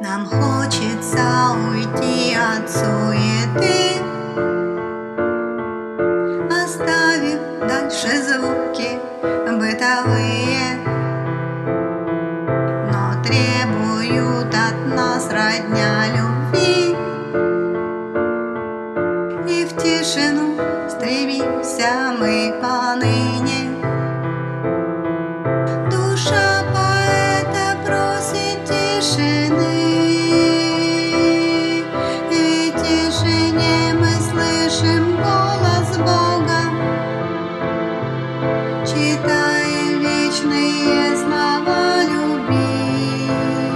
Нам хочется уйти от суеты, оставив дальше звуки бытовые, но требуют от нас родня любви. И в тишину стремимся мы поныне. Душа поэта просит тишины, и в тишине мы слышим голос Бога, читаем вечные слова любви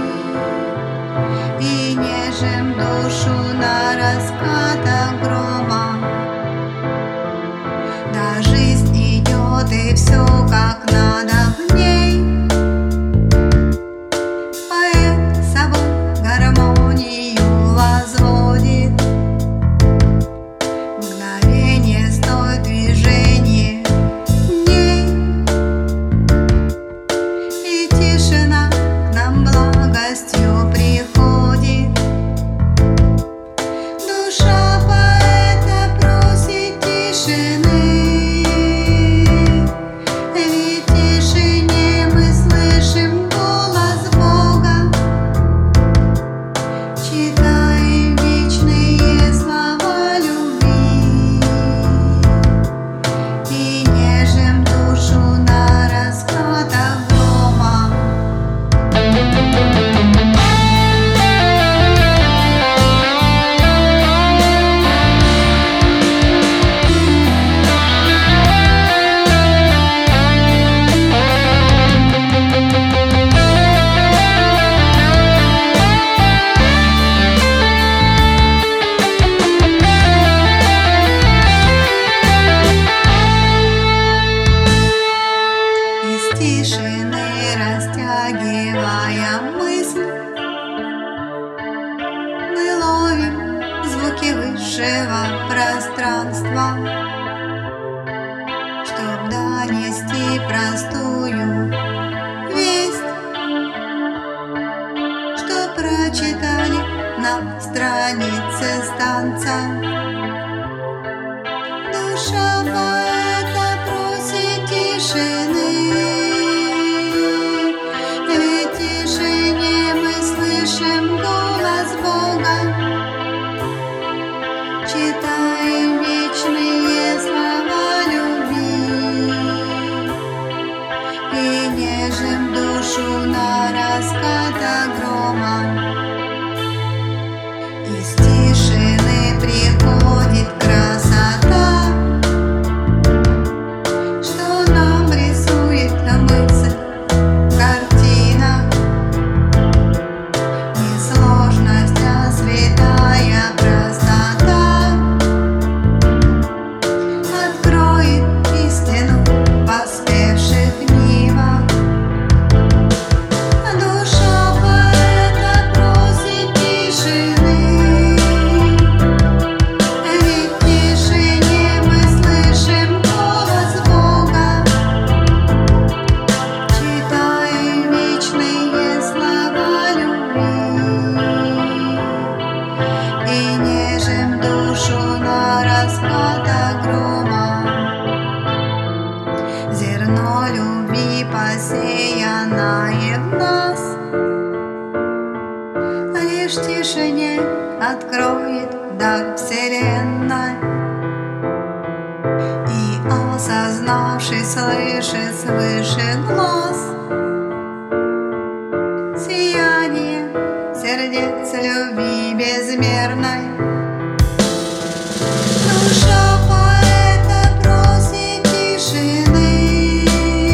и нежим душу на раскатах грома. Да, жизнь идет, и все как надо в ней. Поэт с собой гармонию возводит. Мгновение стоит движение в ней, и тишина к нам благостью приходит. Душа поэта просит тишины, ведь в тишине мы слышим голос Бога, читаем вечные слова любви и нежим душу на раскатах грома. Из тишины растягивая мысль, мы ловим звуки высшего пространства, чтоб донести простую весть, что прочитали на странице станца. Душа поэта просит тишины, ведь в тишине мы слышим голос Бога, читаем вечные слова любви и нежим душу на раскатах грома. Из тишины приходит красота, что нам рисует мысль, картина. Не сложность, а святая простота откроет истину поспевших мимо. Душа поэта просит тишины, ведь в тишине мы слышим голос Бога, читаем вечные слова любви и нежим душу на раскатах грома. Зерно любви, посеянное в нас, лишь в тишине откроет дар вселенной, и осознавший слышит свыше глаз сияние сердец любви безмерной. Душа поэта просит тишины,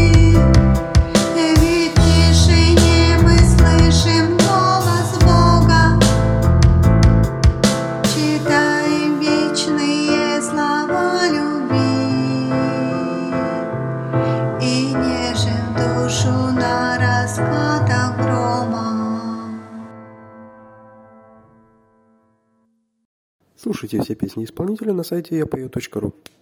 ведь в тишине мы слышим голос Бога, читаем вечные слова любви и нежим душу на раскатах грома. Слушайте все песни исполнителя на сайте yapayot.ru.